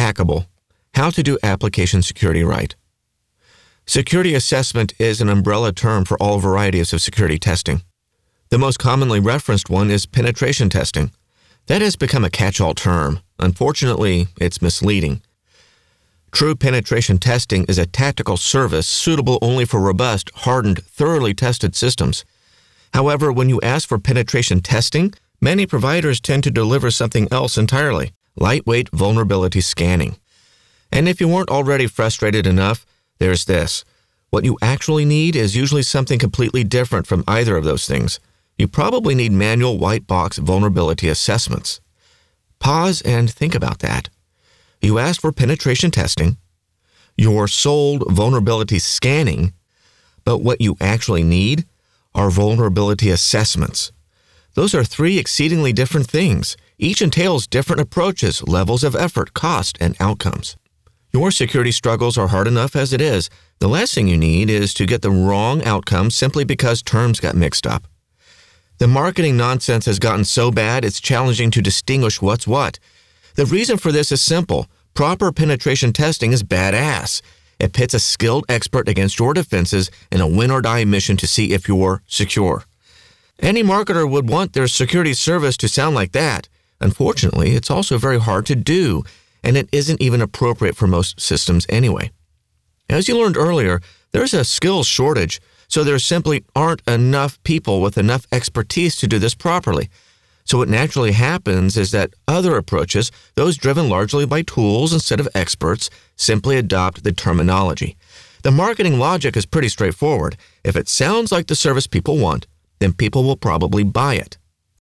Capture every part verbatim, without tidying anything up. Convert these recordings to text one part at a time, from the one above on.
Hackable: How to do application security right. Security assessment is an umbrella term for all varieties of security testing. The most commonly referenced one is penetration testing. That has become a catch-all term. Unfortunately, it's misleading. True penetration testing is a tactical service suitable only for robust, hardened, thoroughly tested systems. However, when you ask for penetration testing, many providers tend to deliver something else entirely: lightweight vulnerability scanning. And if you weren't already frustrated enough, there's this. What you actually need is usually something completely different from either of those things. You probably need manual white box vulnerability assessments. Pause and think about that. You asked for penetration testing. You're sold vulnerability scanning. But what you actually need are vulnerability assessments. Those are three exceedingly different things. Each entails different approaches, levels of effort, cost, and outcomes. Your security struggles are hard enough as it is. The last thing you need is to get the wrong outcome simply because terms got mixed up. The marketing nonsense has gotten so bad it's challenging to distinguish what's what. The reason for this is simple. Proper penetration testing is badass. It pits a skilled expert against your defenses in a win-or-die mission to see if you're secure. Any marketer would want their security service to sound like that. Unfortunately, it's also very hard to do, and it isn't even appropriate for most systems anyway. As you learned earlier, there's a skills shortage, so there simply aren't enough people with enough expertise to do this properly. So what naturally happens is that other approaches, those driven largely by tools instead of experts, simply adopt the terminology. The marketing logic is pretty straightforward. If it sounds like the service people want, then people will probably buy it.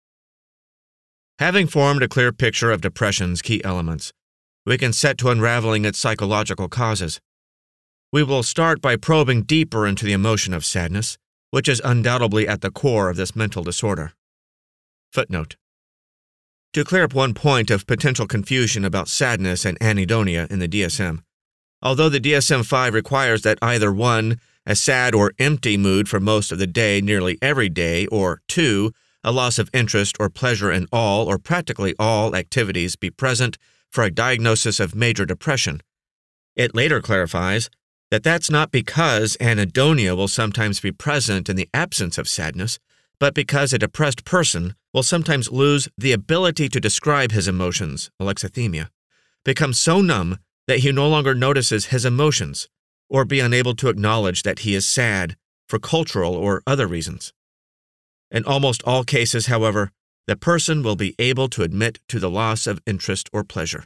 Having formed a clear picture of depression's key elements, we can set to unraveling its psychological causes. We will start by probing deeper into the emotion of sadness, which is undoubtedly at the core of this mental disorder. Footnote. To clear up one point of potential confusion about sadness and anhedonia in the D S M, although the D S M five requires that either one, a sad or empty mood for most of the day nearly every day, or two, a loss of interest or pleasure in all or practically all activities be present for a diagnosis of major depression, it later clarifies that that's not because anhedonia will sometimes be present in the absence of sadness, but because a depressed person will sometimes lose the ability to describe his emotions, alexithymia, become so numb that he no longer notices his emotions, or be unable to acknowledge that he is sad for cultural or other reasons. In almost all cases, however, the person will be able to admit to the loss of interest or pleasure.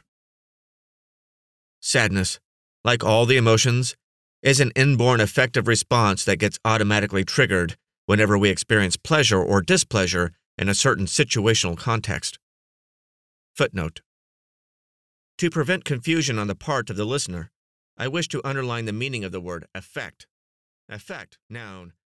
Sadness, like all the emotions, is an inborn affective response that gets automatically triggered whenever we experience pleasure or displeasure in a certain situational context. Footnote. To prevent confusion on the part of the listener, I wish to underline the meaning of the word affect. Affect, noun,